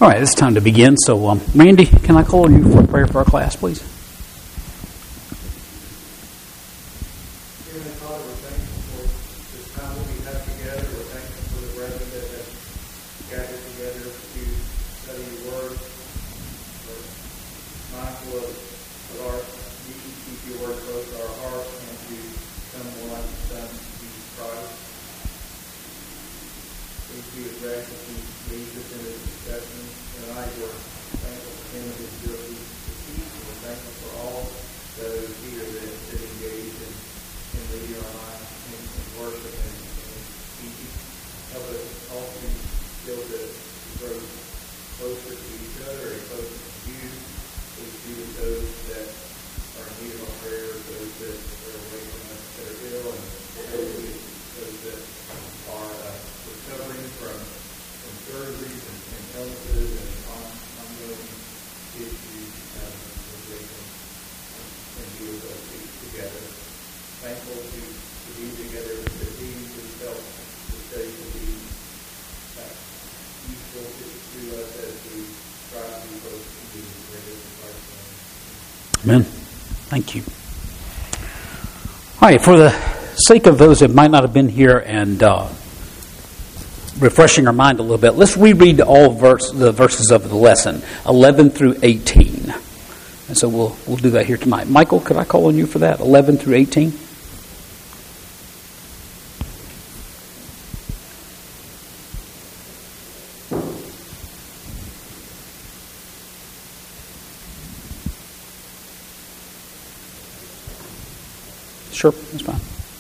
All right, it's time to begin. So, Randy, can I call on you for a prayer for our class, please? Heavenly Father, we're thankful for this time that we have together. We're thankful for the brethren that have gathered together to study your word. We're mindful of our need to keep your word close to our hearts and to become more like the Son, Jesus Christ. Please be with rest as he leads us in this discussion. Tonight we're thankful for him and his ability to teach. We're thankful for all those here that engage in leading our lives in worship and teaching. Help us all to be able to grow closer to each other and closer to you. Please be with those that are in need of our prayers, those that are away from us that are ill, and those that are recovering from surgeries and illnesses and ongoing issues that they can be with us together. Thankful to be together with the team who help the study to be useful to us as we try to be close to you in Christ's name. Amen. Thank you. All right, for the sake of those that might not have been here and refreshing our mind a little bit, let's reread all the verses of the lesson, 11 through 18. And so we'll do that here tonight. Michael, could I call on you for that, 11 through 18? Sure, that's fine.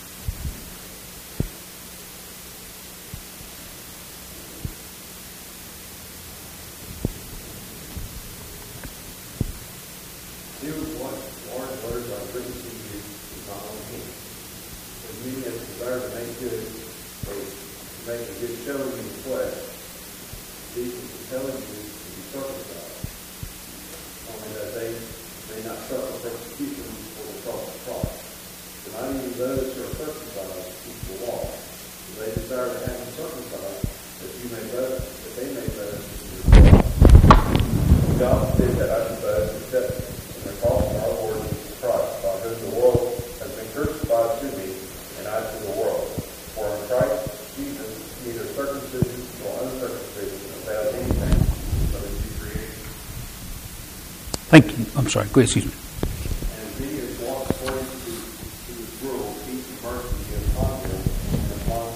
Thank you. I'm sorry. Go ahead, excuse me. And as many as walk according to this rule, peace and mercy be upon them and upon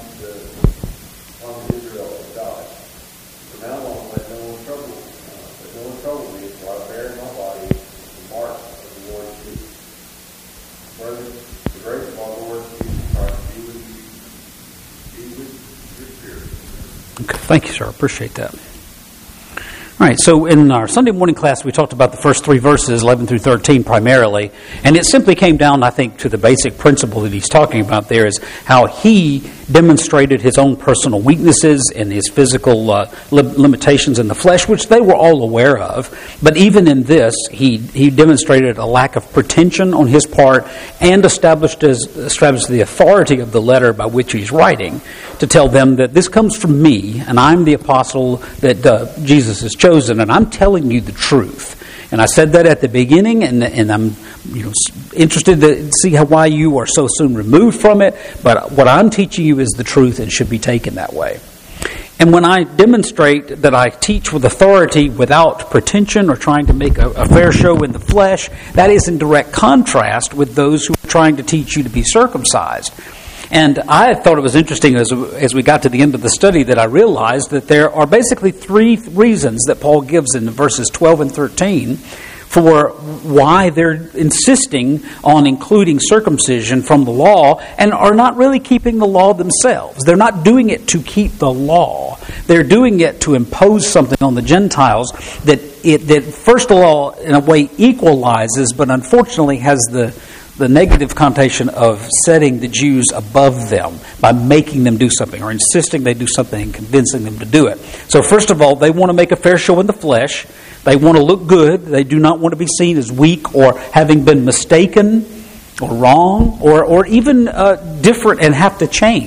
Israel of God. From now on, let no one trouble me, for I bear in my body the mark of the Lord Jesus. Brothers, the grace of our Lord Jesus Christ be with you. Be with your spirit. Okay, thank you, sir. I appreciate that. All right, so in our Sunday morning class, we talked about the first three verses, 11 through 13 primarily, and it simply came down, I think, to the basic principle that he's talking about there is how he demonstrated his own personal weaknesses and his physical limitations in the flesh, which they were all aware of. But even in this, he demonstrated a lack of pretension on his part and established the authority of the letter by which he's writing to tell them that this comes from me, and I'm the apostle that Jesus has chosen, and I'm telling you the truth. And I said that at the beginning, and I'm interested to see why you are so soon removed from it. But what I'm teaching you is the truth and should be taken that way. And when I demonstrate that I teach with authority without pretension or trying to make a fair show in the flesh, that is in direct contrast with those who are trying to teach you to be circumcised. And I thought it was interesting as we got to the end of the study that I realized that there are basically three reasons that Paul gives in verses 12 and 13 for why they're insisting on including circumcision from the law and are not really keeping the law themselves. They're not doing it to keep the law. They're doing it to impose something on the Gentiles that first of all, in a way, equalizes, but unfortunately has the negative connotation of setting the Jews above them by making them do something or insisting they do something and convincing them to do it. So first of all, they want to make a fair show in the flesh. They want to look good. They do not want to be seen as weak or having been mistaken or wrong or even different and have to change.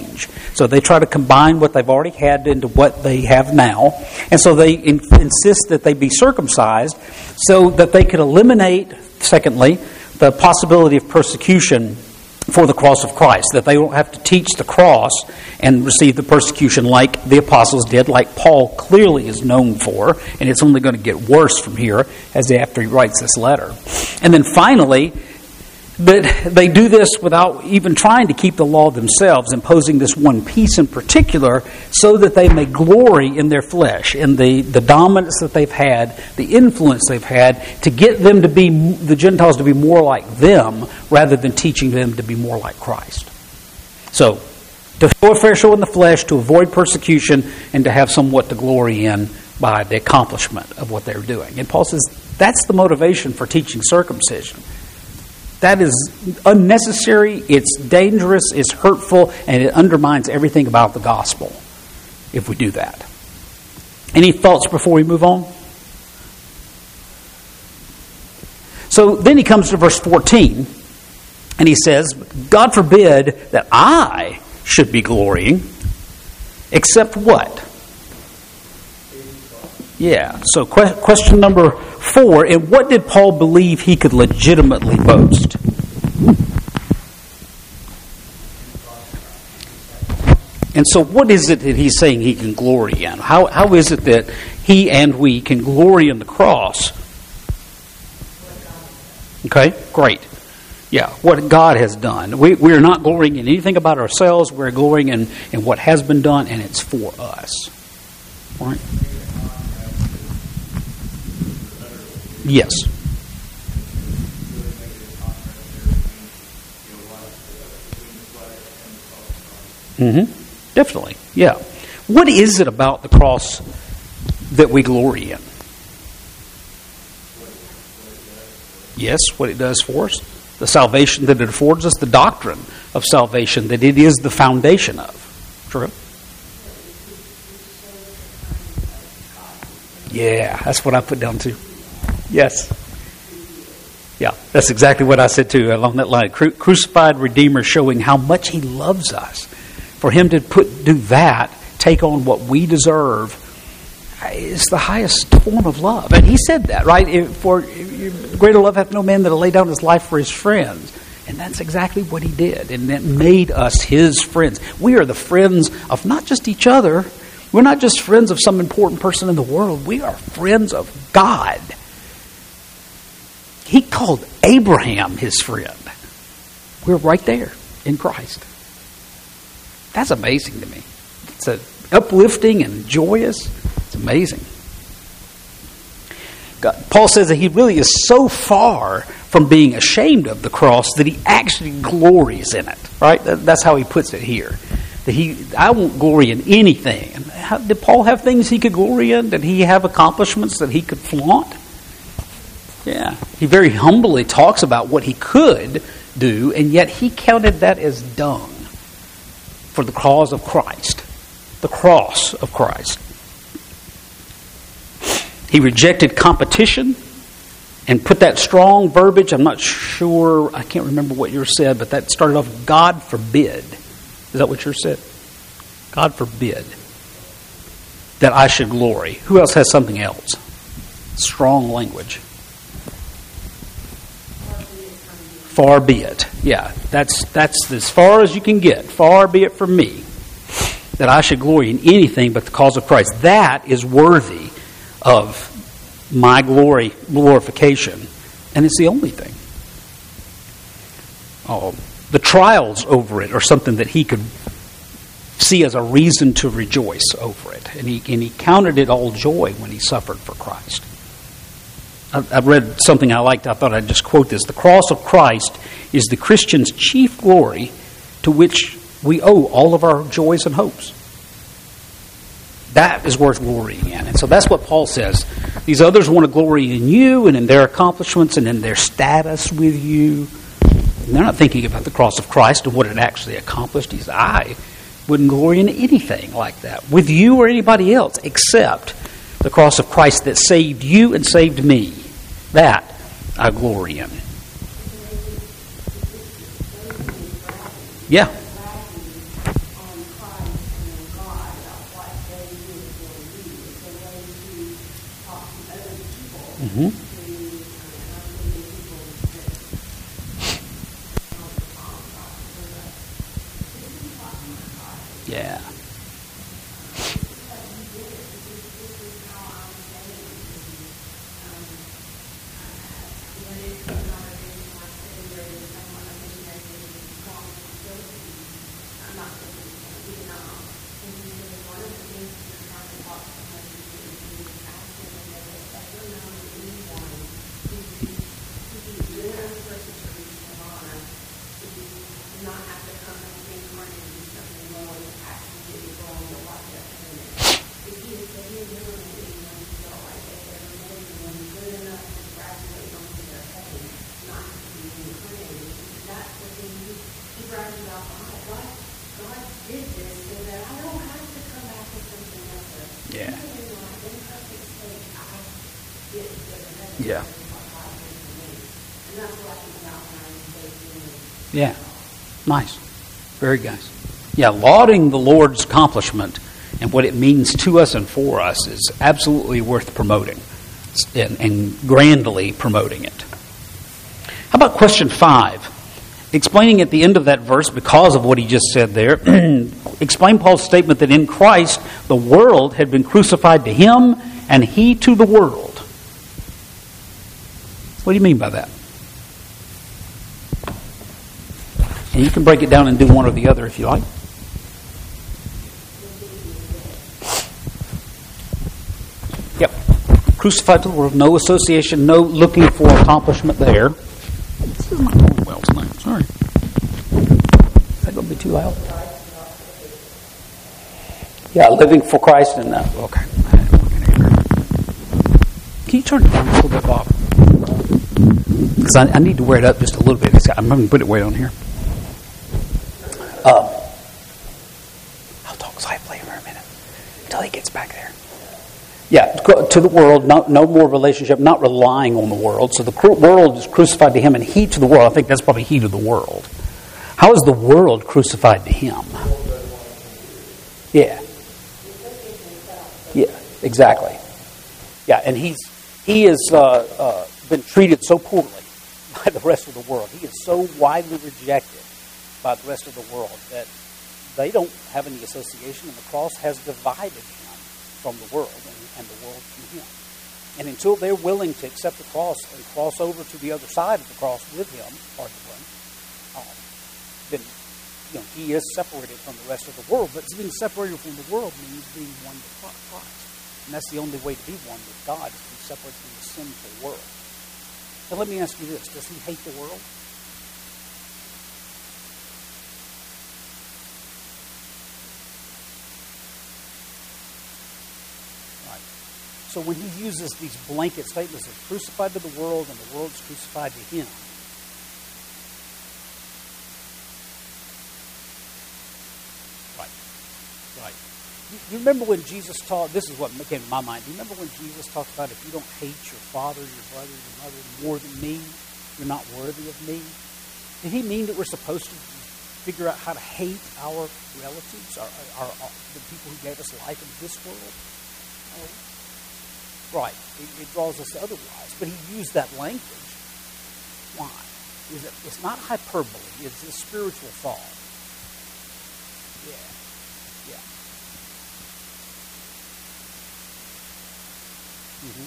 So they try to combine what they've already had into what they have now. And so they insist that they be circumcised so that they could eliminate, secondly, the possibility of persecution for the cross of Christ, that they don't have to teach the cross and receive the persecution like the apostles did, like Paul clearly is known for, and it's only going to get worse from here after he writes this letter. And then finally, that they do this without even trying to keep the law themselves, imposing this one piece in particular so that they may glory in their flesh, in the dominance that they've had, the influence they've had, to get them to be, the Gentiles to be more like them rather than teaching them to be more like Christ. So, to show a fair show in the flesh, to avoid persecution, and to have somewhat to glory in by the accomplishment of what they're doing. And Paul says that's the motivation for teaching circumcision. That is unnecessary, it's dangerous, it's hurtful, and it undermines everything about the gospel if we do that. Any thoughts before we move on? So then he comes to verse 14, and he says, God forbid that I should be glorying, except what? Yeah, so question number 4, and what did Paul believe he could legitimately boast? And so what is it that he's saying he can glory in? How is it that he and we can glory in the cross? Okay, great. Yeah, what God has done. We are not glorying in anything about ourselves. We're glorying in what has been done, and it's for us. All right? Yes. Definitely. Yeah. What is it about the cross that we glory in? Yes, what it does for us. The salvation that it affords us, the doctrine of salvation that it is the foundation of. True? Yeah, that's what I put down too. Yes. Yeah, that's exactly what I said too along that line. Crucified Redeemer showing how much He loves us. For Him to do that, take on what we deserve, is the highest form of love. And He said that, right? For greater love hath no man that lay down his life for his friends. And that's exactly what He did. And that made us His friends. We are the friends of not just each other. We're not just friends of some important person in the world. We are friends of God. He called Abraham His friend. We're right there in Christ. That's amazing to me. It's uplifting and joyous. It's amazing. Paul says that he really is so far from being ashamed of the cross that he actually glories in it. Right? That's how he puts it here. That I won't glory in anything. Did Paul have things he could glory in? Did he have accomplishments that he could flaunt? Yeah. He very humbly talks about what he could do, and yet he counted that as dung for the cause of Christ. The cross of Christ. He rejected competition and put that strong verbiage. I'm not sure, I can't remember what yours said, but that started off, God forbid. Is that what yours said? God forbid that I should glory. Who else has something else? Strong language. Far be it. Yeah, that's as far as you can get. Far be it from me that I should glory in anything but the cause of Christ. That is worthy of my glorification. And it's the only thing. The trials over it are something that he could see as a reason to rejoice over it. And he counted it all joy when he suffered for Christ. I've read something I liked. I thought I'd just quote this. The cross of Christ is the Christian's chief glory to which we owe all of our joys and hopes. That is worth glorying in. And so that's what Paul says. These others want to glory in you and in their accomplishments and in their status with you. And they're not thinking about the cross of Christ and what it actually accomplished. He says, I wouldn't glory in anything like that with you or anybody else except the cross of Christ that saved you and saved me. That I glory in. Yeah. Mm-hmm. Yeah. Yeah. Yeah. Yeah. Nice. Very nice. Yeah, lauding the Lord's accomplishment and what it means to us and for us is absolutely worth promoting and grandly promoting it. How about question 5? Explaining at the end of that verse, because of what he just said there, explain Paul's statement that in Christ the world had been crucified to him and he to the world. What do you mean by that? And you can break it down and do one or the other if you like. Yep. Crucified to the world, no association, no looking for accomplishment there. This is not going well tonight. Sorry. Is that going to be too loud? Yeah, living for Christ and that. Okay. Can you turn it down a little bit, Bob? Because I need to wear it up just a little bit. I'm going to put it way on here. I'll talk softly for a minute until he gets back there. Yeah, to the world, no more relationship, not relying on the world. So the world is crucified to him and he to the world. I think that's probably he to the world. How is the world crucified to him? Yeah. Yeah, exactly. Yeah, and he has been treated so poorly by the rest of the world. He is so widely rejected by the rest of the world that they don't have any association, and the cross has divided him from the world and the world from him. And until they're willing to accept the cross and cross over to the other side of the cross with him, then he is separated from the rest of the world. But being separated from the world means being one with Christ. And that's the only way to be one with God, is to be separated from the sinful world. So let me ask you this. Does he hate the world? Right. So when he uses these blanket statements of crucified to the world and the world's crucified to him, right. You remember when Jesus taught, this is what came to my mind, do you remember when Jesus talked about if you don't hate your father, your brother, your mother more than me, you're not worthy of me? Did he mean that we're supposed to figure out how to hate our relatives, the people who gave us life in this world? No. Right. It draws us otherwise. But he used that language. Why? It's not hyperbole. It's a spiritual thought. Yeah. Mm-hmm.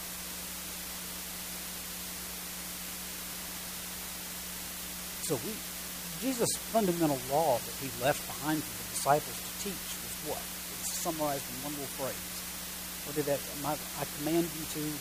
So Jesus' fundamental law that he left behind for the disciples to teach was what? It's summarized in one little phrase. What did that? I command you to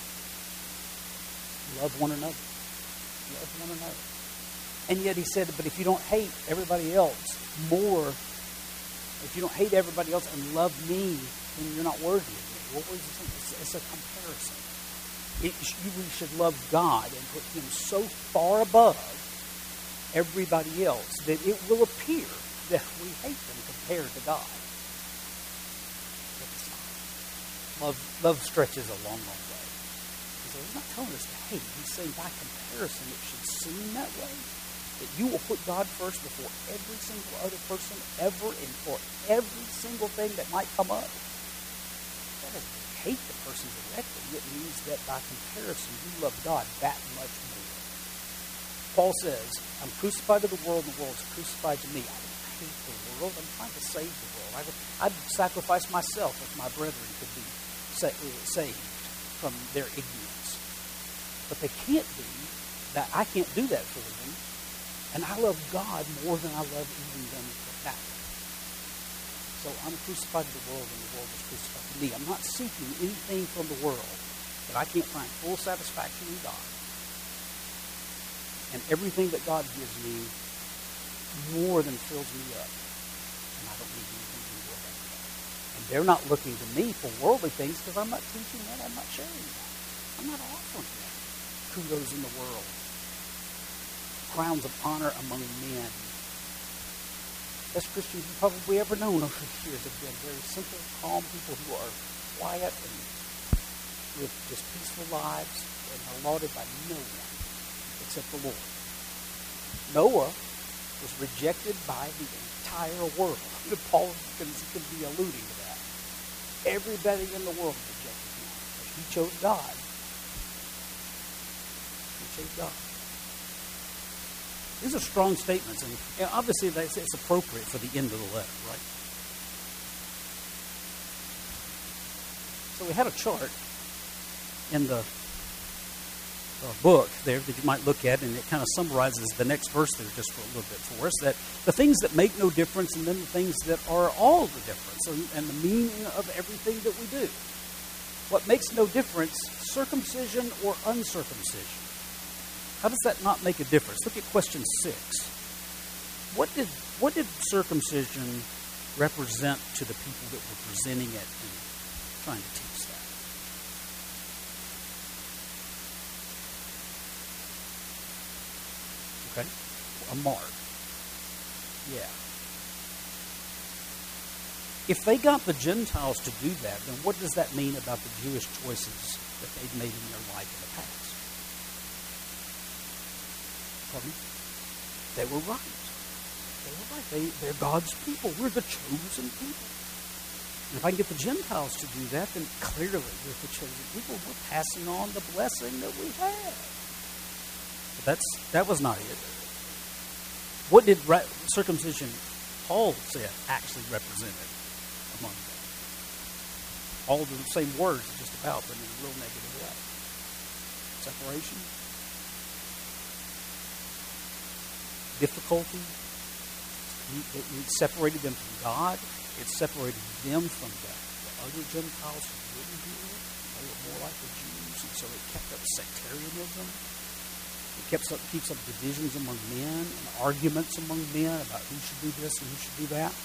love one another. Love one another. And yet he said, but if you don't hate everybody else more, if you don't hate everybody else and love me, then you're not worthy of me. What was it? It's a comparison. We should love God and put him so far above everybody else that it will appear that we hate them compared to God. But it's not. Love stretches a long, long way. So he's not telling us to hate. He's saying by comparison it should seem that way. That you will put God first before every single other person ever and for every single thing that might come up. That is hate the person directly. It means that by comparison, you love God that much more. Paul says, I'm crucified to the world, and the world is crucified to me. I don't hate the world. I'm trying to save the world. I'd sacrifice myself if my brethren could be saved from their ignorance. But they can't be. That I can't do that for them. And I love God more than I love even them for that. So I'm crucified to the world, and the world is crucified to me. I'm not seeking anything from the world that I can't find full satisfaction in God. And everything that God gives me more than fills me up. And I don't need anything from the world after that. And they're not looking to me for worldly things because I'm not teaching that. I'm not sharing that. I'm not offering that. Kudos in the world. Crowns of honor among men. Best Christians you've probably ever known over the years have been very simple, calm people who are quiet and with just peaceful lives and are lauded by no one except the Lord. Noah was rejected by the entire world. Paul can be alluding to that. Everybody in the world rejected him. But he chose God. He chose God. These are strong statements, and obviously it's appropriate for the end of the letter, right? So we had a chart in the book there that you might look at, and it kind of summarizes the next verse there just for a little bit for us, that the things that make no difference and then the things that are all the difference and the meaning of everything that we do. What makes no difference, circumcision or uncircumcision? How does that not make a difference? Look at question 6. What did circumcision represent to the people that were presenting it and trying to teach that? Okay? A mark. Yeah. If they got the Gentiles to do that, then what does that mean about the Jewish choices that they've made in their life in the past? Pardon? They were right. They were right. They're God's people. We're the chosen people. And if I can get the Gentiles to do that, then clearly we're the chosen people. We're passing on the blessing that we have. But that was not it. What did circumcision, Paul said, actually represented among them? All the same words, just about, but in a real negative way. Separation. Difficulty. It separated them from God. It separated them from the other Gentiles who wouldn't do it. They were more like the Jews, and so it kept up sectarianism. It keeps up divisions among men and arguments among men about who should do this and who should do that.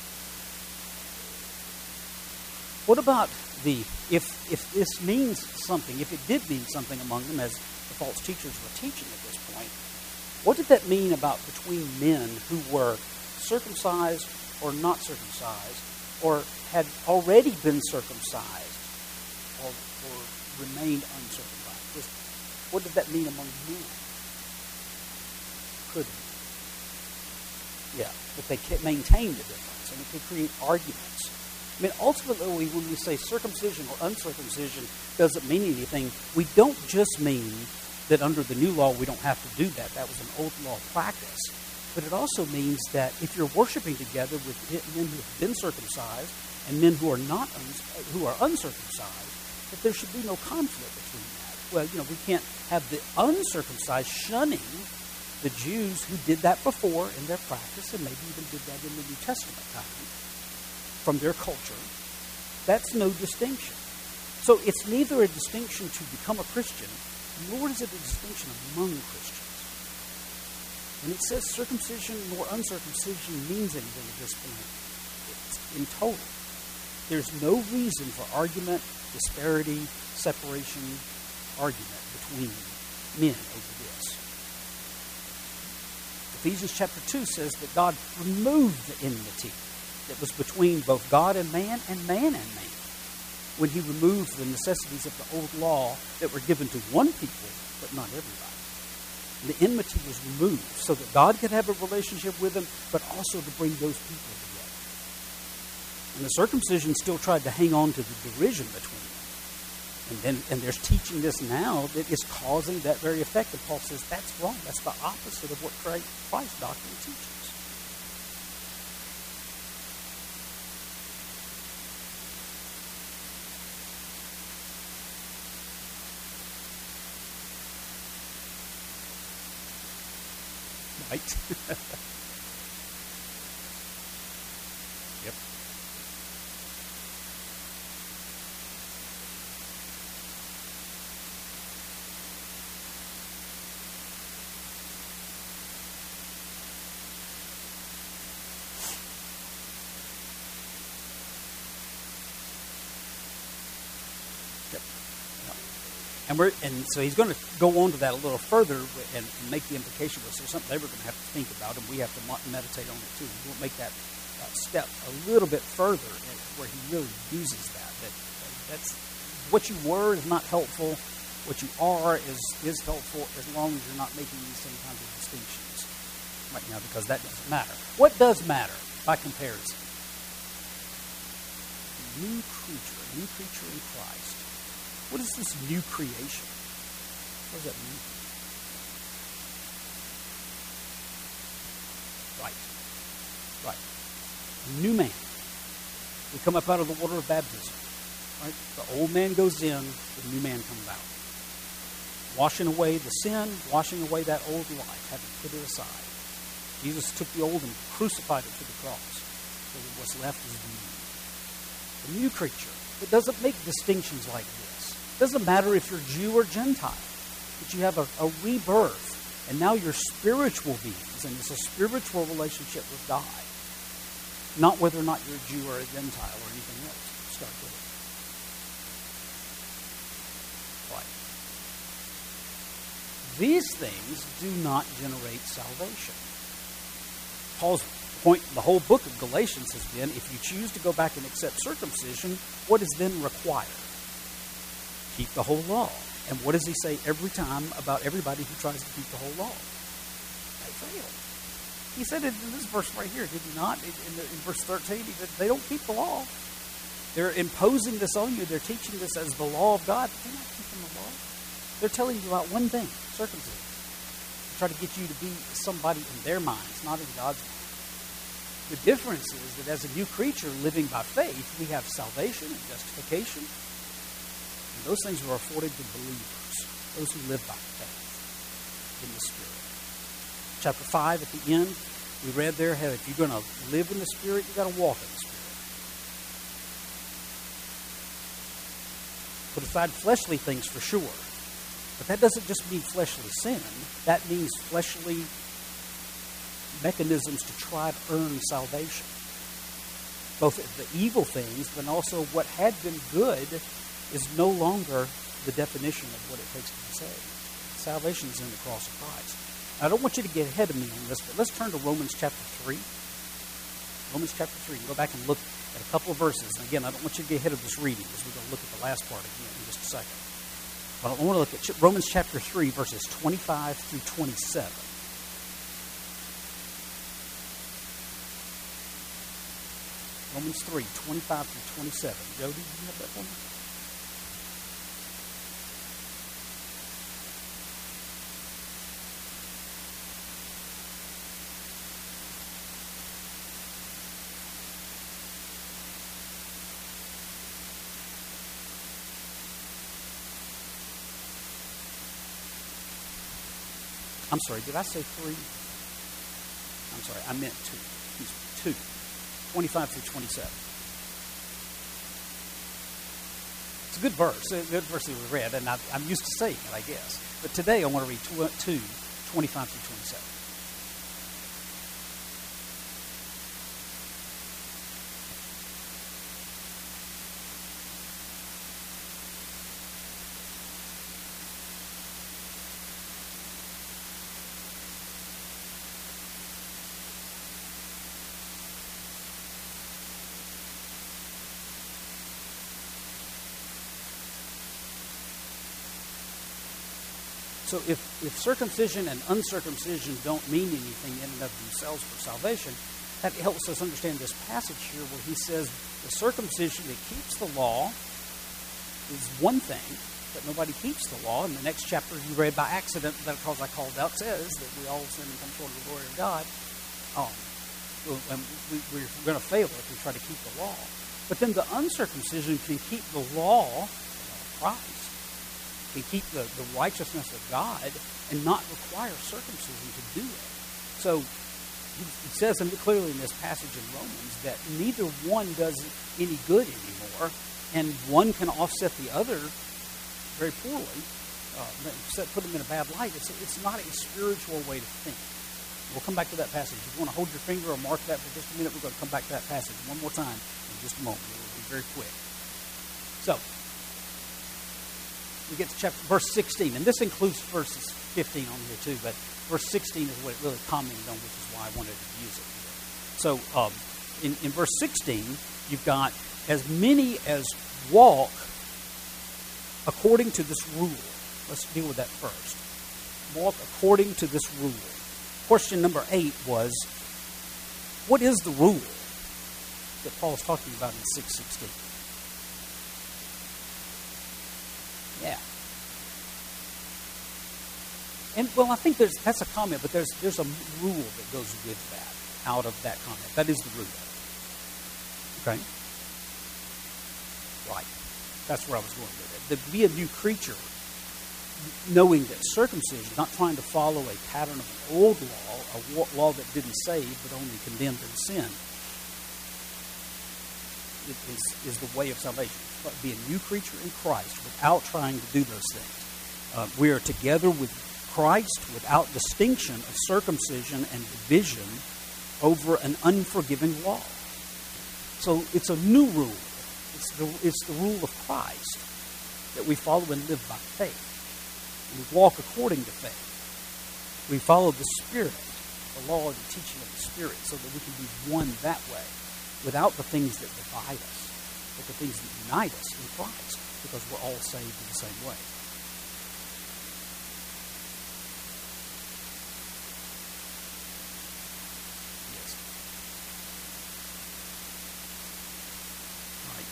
What about if this means something, if it did mean something among them, as the false teachers were teaching at this point, what did that mean about between men who were circumcised or not circumcised, or had already been circumcised, or remained uncircumcised? What did that mean among men? Could be. Yeah, but they maintained the difference, and it could create arguments. I mean, ultimately, when we say circumcision or uncircumcision doesn't mean anything, we don't just mean that under the new law we don't have to do that. That was an old law practice. But it also means that if you're worshiping together with men who have been circumcised and men who are uncircumcised, that there should be no conflict between that. Well, we can't have the uncircumcised shunning the Jews who did that before in their practice, and maybe even did that in the New Testament time from their culture. That's no distinction. So it's neither a distinction to become a Christian, nor is it a distinction among Christians. When it says circumcision nor uncircumcision means anything at this point, it's in total. There's no reason for argument, disparity, separation, argument between men over this. Ephesians chapter 2 says that God removed the enmity that was between both God and man and man, when he removed the necessities of the old law that were given to one people, but not everybody. And the enmity was removed so that God could have a relationship with them, but also to bring those people together. And the circumcision still tried to hang on to the derision between them. And there's teaching this now that is causing that very effect. And Paul says that's wrong. That's the opposite of what Christ's doctrine teaches. Right? Yep. And so he's going to go on to that a little further and make the implication was there's something they were going to have to think about, and we have to meditate on it too. We'll make that step a little bit further where he really uses that. That's what you were is not helpful. What you are is helpful as long as you're not making these same kinds of distinctions right now, because that doesn't matter. What does matter by comparison? New creature in Christ. What is this new creation? What does that mean? Right. New man. We come up out of the water of baptism. Right? The old man goes in, the new man comes out. Washing away the sin, washing away that old life, having put it aside. Jesus took the old and crucified it to the cross. So what's left is the new creature. It doesn't make distinctions like this. It doesn't matter if you're Jew or Gentile, but you have a rebirth, and now you're spiritual beings, and it's a spiritual relationship with God, not whether or not you're a Jew or a Gentile or anything else. Start with it. Right. These things do not generate salvation. Paul's point, the whole book of Galatians has been, if you choose to go back and accept circumcision, what is then required? Keep the whole law. And what does he say every time about everybody who tries to keep the whole law? They fail. He said it in this verse right here, did he not? In verse 13, he said, they don't keep the law. They're imposing this on you. They're teaching this as the law of God. But they're not keeping the law. They're telling you about one thing, circumcision. They try to get you to be somebody in their minds, not in God's mind. The difference is that as a new creature living by faith, we have salvation and justification. And those things are afforded to believers, those who live by faith in the Spirit. Chapter 5 at the end, we read there how if you're going to live in the Spirit, you've got to walk in the Spirit. Put aside fleshly things for sure. But that doesn't just mean fleshly sin. That means fleshly mechanisms to try to earn salvation. Both the evil things, but also what had been good is no longer the definition of what it takes to be saved. Salvation is in the cross of Christ. I don't want you to get ahead of me on this, but let's turn to Romans chapter 3. Romans chapter 3. Go back and look at a couple of verses. And again, I don't want you to get ahead of this reading, because we're going to look at the last part again in just a second. But I want to look at Romans chapter 3, verses 25 through 27. Romans 3, 25 through 27. Jody, do you have that for me? I'm sorry, did I say 3? I'm sorry, I meant 2. Excuse me, 2. 25 through 27. It's a good verse. A good verse that we read, and I'm used to saying it, I guess. But today I want to read 2, 25 through 27. So if circumcision and uncircumcision don't mean anything in and of themselves for salvation, that helps us understand this passage here where he says the circumcision that keeps the law is one thing, but nobody keeps the law. In the next chapter you read by accident, because I called out, says that we all sin and come short of the glory of God. We're going to fail if we try to keep the law. But then the uncircumcision can keep the law of Christ, can keep the righteousness of God, and not require circumcision to do it. So he says clearly in this passage in Romans that neither one does any good anymore, and one can offset the other very poorly, put them in a bad light. It's not a spiritual way to think. We'll come back to that passage. If you want to hold your finger or mark that for just a minute, we're going to come back to that passage one more time in just a moment. It will be very quick. So, we get to verse 16, and this includes verses 15 on here too, but verse 16 is what it really commented on, which is why I wanted to use it here. So, in verse 16, you've got as many as walk according to this rule. Let's deal with that first. Walk according to this rule. Question number 8 was, what is the rule that Paul is talking about in 6:16? Yeah. And, well, I think that's a comment, but there's a rule that goes with that, out of that comment. That is the rule. Okay? Right. That's where I was going with it. To be a new creature, knowing that circumcision, not trying to follow a pattern of an old law, a law that didn't save but only condemned in sin, is the way of salvation. But be a new creature in Christ without trying to do those things. We are together with Christ without distinction of circumcision and division over an unforgiving law. So it's a new rule. It's the rule of Christ that we follow and live by faith. We walk according to faith. We follow the Spirit, the law and the teaching of the Spirit, so that we can be one that way, without the things that divide us, but the things that unite us in Christ, because we're all saved in the same way. Yes. Right.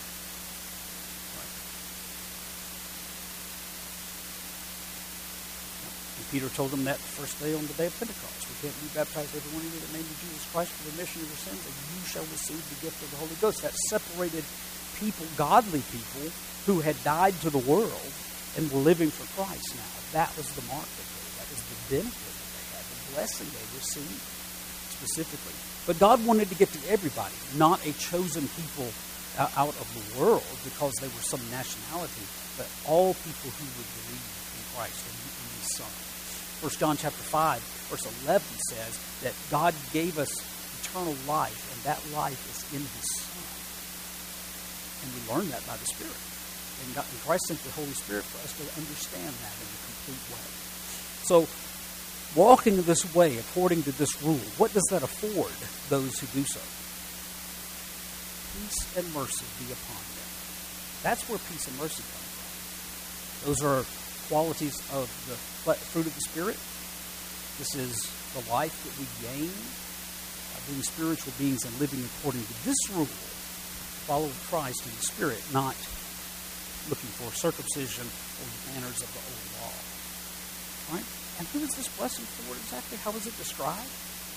Peter told them that first day on the day of Pentecost. Repent and be baptized, every one of you, in the name of Jesus Christ, for the remission of your sins, and you shall receive the gift of the Holy Ghost. That separated people, godly people, who had died to the world and were living for Christ now. That was the mark that they had. That was the benefit that they had, the blessing they received specifically. But God wanted to get to everybody, not a chosen people out of the world because they were some nationality, but all people who would believe in Christ and in His Son. 1 John chapter 5, verse 11 says that God gave us eternal life, and that life is in His Son. And we learn that by the Spirit. And Christ sent the Holy Spirit for us to understand that in a complete way. So, walking this way according to this rule, what does that afford those who do so? Peace and mercy be upon them. That's where peace and mercy come from. Those are qualities of the fruit of the Spirit. This is the life that we gain by being spiritual beings and living according to this rule. Follow Christ in the Spirit, not looking for circumcision or the manners of the old law. Right? And who is this blessing for exactly? How is it described?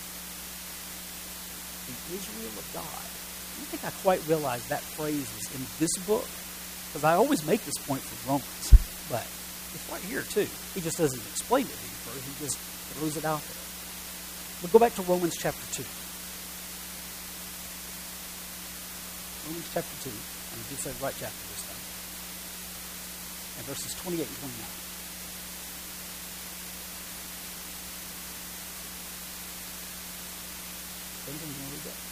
The Israel of God. I don't think I quite realized that phrase was in this book, because I always make this point from Romans, but it's right here too. He just doesn't explain it any further. He just throws it out there. We'll go back to Romans chapter 2. Romans chapter 2. And he said right chapter this time. And verses 28 and 29. Benjamin, you want to read that?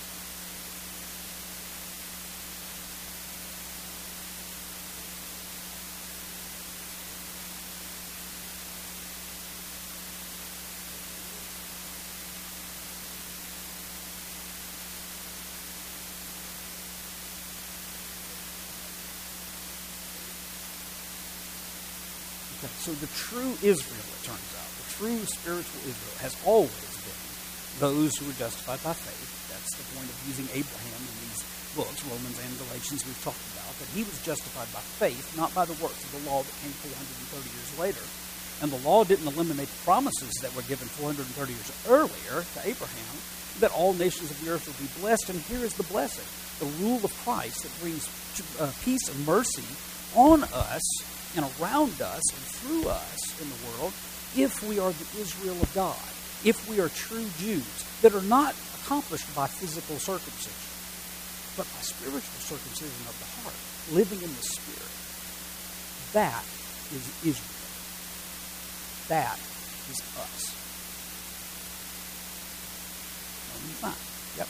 So the true Israel, it turns out, the true spiritual Israel has always been those who are justified by faith. That's the point of using Abraham in these books, Romans and Galatians, we've talked about, that he was justified by faith, not by the works of the law that came 430 years later. And the law didn't eliminate the promises that were given 430 years earlier to Abraham, that all nations of the earth would be blessed. And here is the blessing, the rule of Christ that brings peace and mercy on us and around us and through us in the world, if we are the Israel of God, if we are true Jews that are not accomplished by physical circumcision, but by spiritual circumcision of the heart, living in the Spirit. That is Israel. That is us. Yep.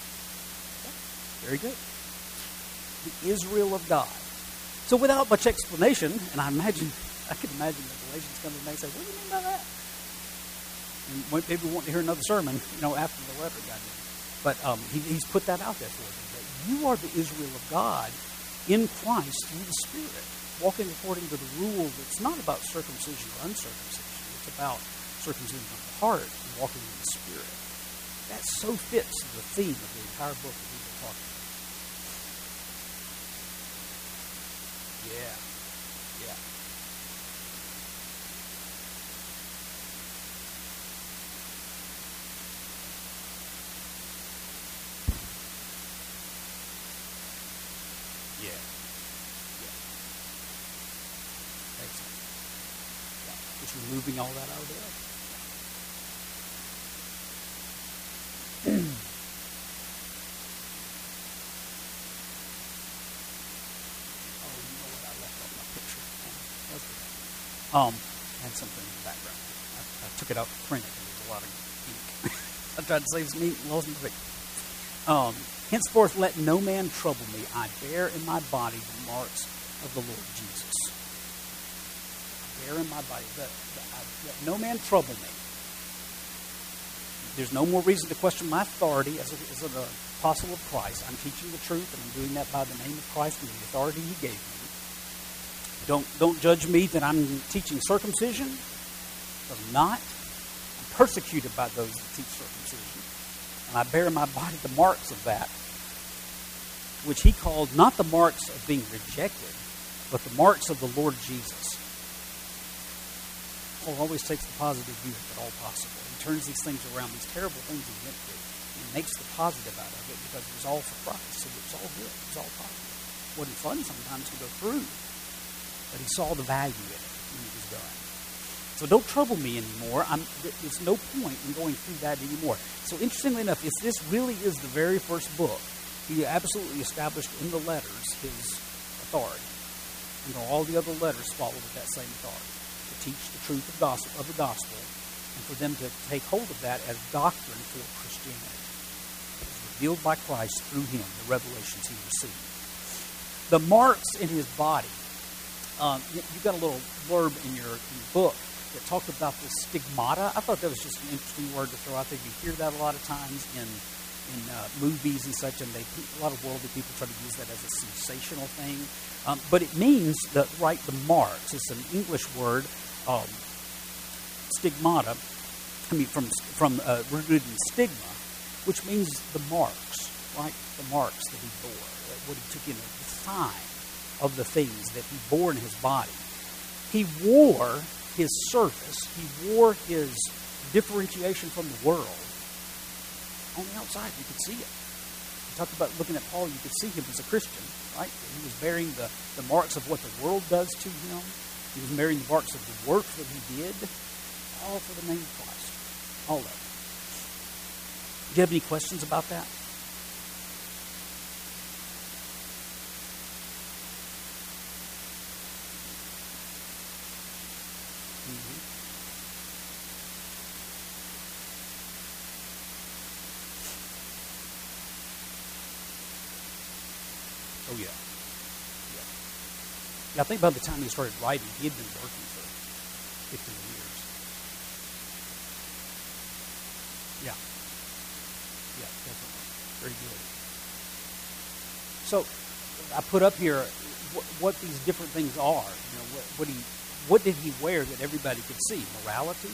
Very good. The Israel of God. So without much explanation, and I could imagine the Galatians come to me and say, what do you mean by that? And maybe we want to hear another sermon, after the letter got in. But he's put that out there for them. That you are the Israel of God in Christ through the Spirit, walking according to the rule that's not about circumcision or uncircumcision. It's about circumcision of the heart and walking in the Spirit. That so fits the theme of the entire book that we've been talking about. Yeah. Excellent. Yeah. Just removing all that out of there. And something in the background. I took it out to print it, and there's a lot of ink. I tried to save some ink and lost my picture. Henceforth let no man trouble me. I bear in my body the marks of the Lord Jesus. I bear in my body. Let no man trouble me. There's no more reason to question my authority as an apostle of Christ. I'm teaching the truth, and I'm doing that by the name of Christ and the authority he gave me. Don't judge me that I'm teaching circumcision. I'm not. I'm persecuted by those that teach circumcision. And I bear in my body the marks of that, which he called not the marks of being rejected, but the marks of the Lord Jesus. Paul always takes the positive view if at all possible. He turns these things around, these terrible things he went through, and makes the positive out of it because it was all for Christ. So it was all good. It was all positive. It wasn't fun sometimes to go through. But he saw the value in it when it was done. So don't trouble me anymore. There's no point in going through that anymore. So interestingly enough, if this really is the very first book, he absolutely established in the letters his authority. And all the other letters follow with that same authority. To teach the truth of the gospel, and for them to take hold of that as doctrine for Christianity. It was revealed by Christ through him, the revelations he received. The marks in his body. You've got a little blurb in your book that talked about the stigmata. I thought that was just an interesting word to throw out there. You hear that a lot of times in movies and such, and a lot of worldly people try to use that as a sensational thing. But it means the marks. It's an English word, stigmata. From rooted in stigma, which means the marks, right? The marks that he bore, what he took in, the sign of the things that he bore in his body. He wore his service. He wore his differentiation from the world. On the outside, you could see it. You talked about looking at Paul, you could see him as a Christian, right? He was bearing the marks of what the world does to him. He was bearing the marks of the work that he did, all for the name of Christ. All of it. Do you have any questions about that? Oh, yeah. I think by the time he started writing, he had been working for 15 years. Yeah, definitely. Very good. So, I put up here what these different things are. What did he wear that everybody could see? Morality,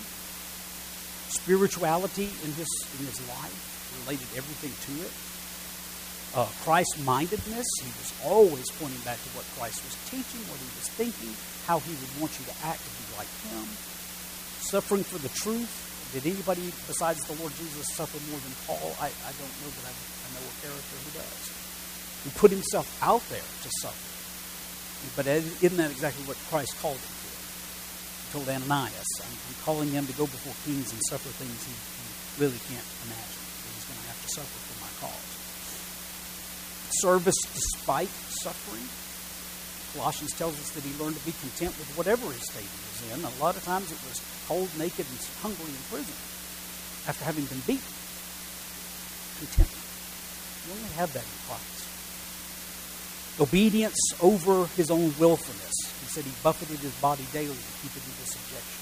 spirituality in his life, related everything to it. Christ-mindedness. He was always pointing back to what Christ was teaching, what he was thinking, how he would want you to act to be like him. Suffering for the truth. Did anybody besides the Lord Jesus suffer more than Paul? I don't know, but I know a character who does. He put himself out there to suffer. But isn't that exactly what Christ called him to? He told Ananias, I'm calling him to go before kings and suffer things he really can't imagine. He's going to have to suffer for my cause. Service despite suffering. Colossians tells us that he learned to be content with whatever his state he was in. A lot of times it was cold, naked, and hungry in prison after having been beaten. Contentment. You only have that in Christ. Obedience over his own willfulness. He said he buffeted his body daily to keep it into subjection.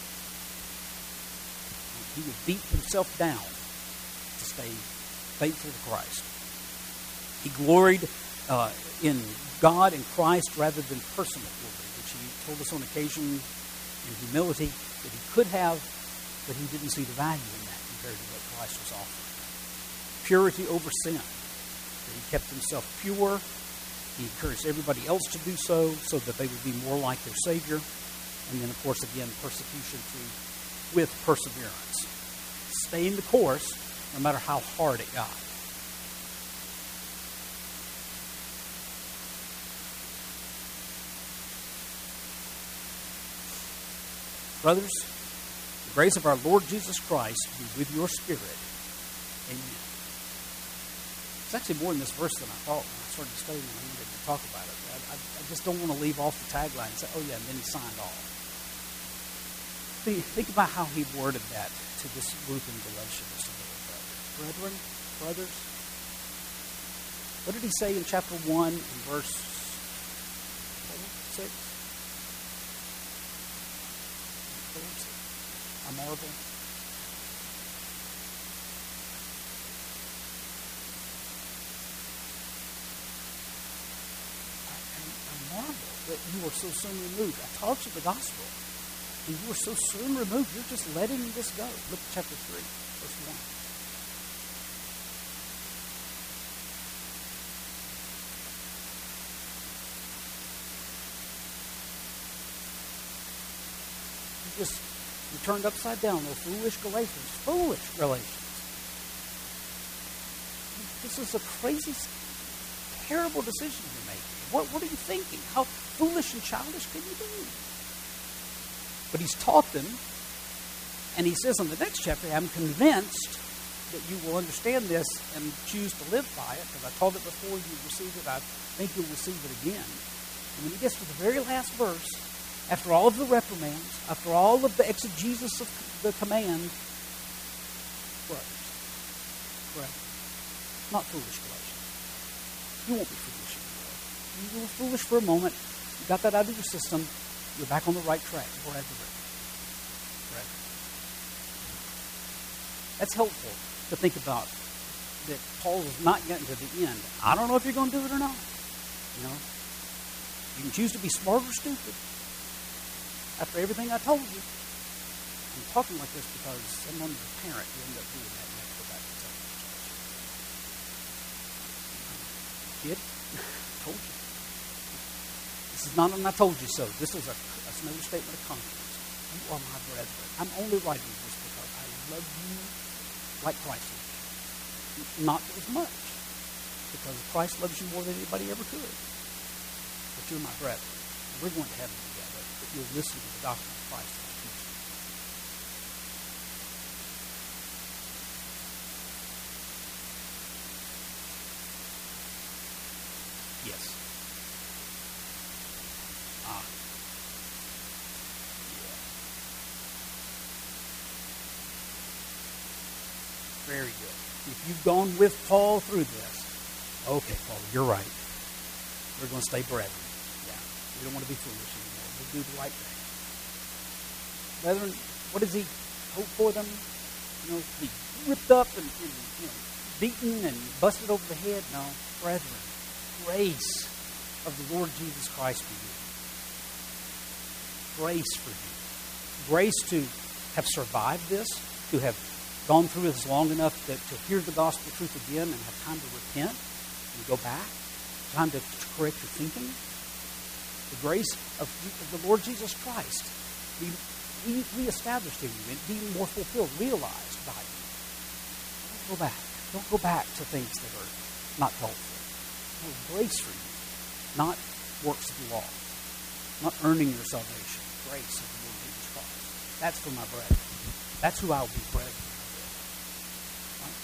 He would beat himself down to stay faithful to Christ. He gloried in God and Christ rather than personal glory, which he told us on occasion in humility that he could have, but he didn't see the value in that compared to what Christ was offering. Purity over sin. That he kept himself pure. He encouraged everybody else to do so that they would be more like their Savior. And then, of course, again, persecution with perseverance. Staying the course no matter how hard it got. Brothers, the grace of our Lord Jesus Christ be with your spirit. Amen. It's actually more in this verse than I thought when I started studying and I needed to talk about it. I just don't want to leave off the tagline and say, oh yeah, and then he signed off. Think about how he worded that to this group in Galatians. Brethren, brothers. What did he say in chapter 1 in verse 6? I marvel. I marvel that you are so soon removed. I taught you the gospel, and you are so soon removed. You're just letting this go. Look at chapter 3, verse 1. You turned upside down, those foolish Galatians. Foolish Galatians. This is a crazy, terrible decision you're making. What are you thinking? How foolish and childish can you be? But he's taught them, and he says in the next chapter, I'm convinced that you will understand this and choose to live by it, because I taught it before you received it. I think you'll receive it again. And when he gets to the very last verse, after all of the reprimands, after all of the exegesis of the command, brothers, not foolish Galatians. You won't be foolish anymore. You were foolish for a moment. You got that out of your system. You're back on the right track. Brethren. That's helpful to think about, that Paul is not getting to the end. I don't know if you're going to do it or not. You know, you can choose to be smart or stupid. After everything I told you. I'm talking like this because someone is a parent, you end up doing that and you have to go back and tell them. Kid, told you. This is not an I told you so. This is another statement of confidence. You are my brethren. I'm only writing this because I love you like Christ loves you. Not as much. Because Christ loves you more than anybody ever could. But you're my brethren. We're going to heaven together. You'll listen to the doctrine of Christ and teach it. Yes. Yeah. Very good. If you've gone with Paul through this, okay, Paul, you're right. We're going to stay brethren. Yeah. We don't want to be foolish anymore. Do the right thing. Brethren, what does he hope for them? You know, to be ripped up and beaten and busted over the head? No. Brethren, grace of the Lord Jesus Christ be with you. Grace for you. Grace to have survived this, to have gone through this long enough to hear the gospel truth again and have time to repent, You go back. Time to correct your thinking. The grace of the Lord Jesus Christ be reestablished in you and be more fulfilled, realized by you. Don't go back. Don't go back to things that are not helpful. No, grace for you, not works of the law, not earning your salvation. Grace of the Lord Jesus Christ. That's for my brethren. That's who I'll be brethren with. Right?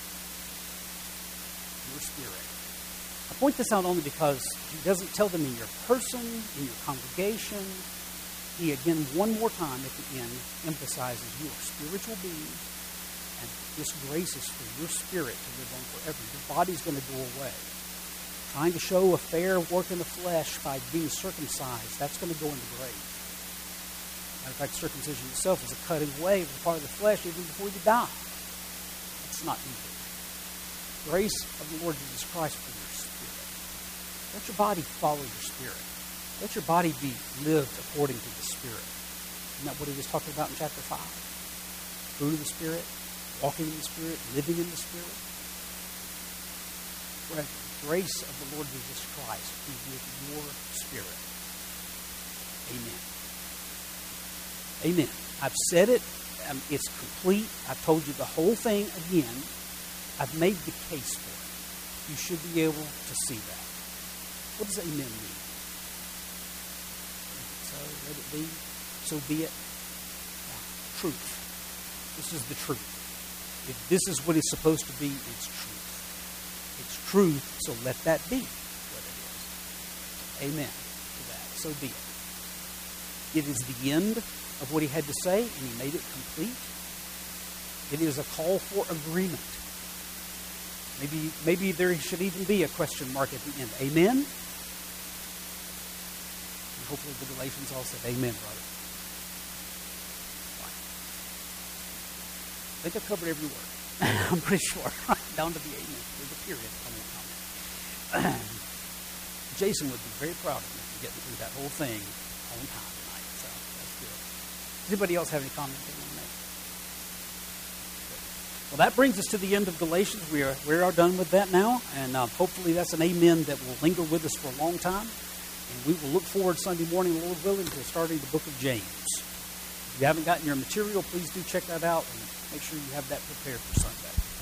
Your spirit. I point this out only because he doesn't tell them in your person, in your congregation. He, again, one more time at the end, emphasizes you are spiritual beings, and this grace is for your spirit to live on forever. Your body's going to go away. Trying to show a fair work in the flesh by being circumcised, that's going to go in the grave. Matter of fact, circumcision itself is a cutting away of the part of the flesh even before you die. That's not needed. Grace of the Lord Jesus Christ for your spirit. Let your body follow your spirit. Let your body be lived according to the Spirit. Isn't that what he was talking about in chapter 5? Fruit of the Spirit, walking in the Spirit, living in the Spirit. Let the grace of the Lord Jesus Christ be with your spirit. Amen. Amen. I've said it. It's complete. I've told you the whole thing again. I've made the case for it. You should be able to see that. What does amen mean? So let it be. So be it. Now, truth. This is the truth. If this is what it's supposed to be, it's truth. It's truth, so let that be what it is. Amen to that. So be it. It is the end of what he had to say, and he made it complete. It is a call for agreement. Maybe there should even be a question mark at the end. Amen? And hopefully the Galatians all said, amen, brother. I think I covered every word. I'm pretty sure. Down to the amen. There's a period. I won't comment. Jason would be very proud of me for getting through that whole thing on time tonight. So that's good. Does anybody else have any comments they want to make? Well, that brings us to the end of Galatians. We are done with that now, and hopefully that's an amen that will linger with us for a long time. And we will look forward Sunday morning, Lord willing, to starting the book of James. If you haven't gotten your material, please do check that out and make sure you have that prepared for Sunday.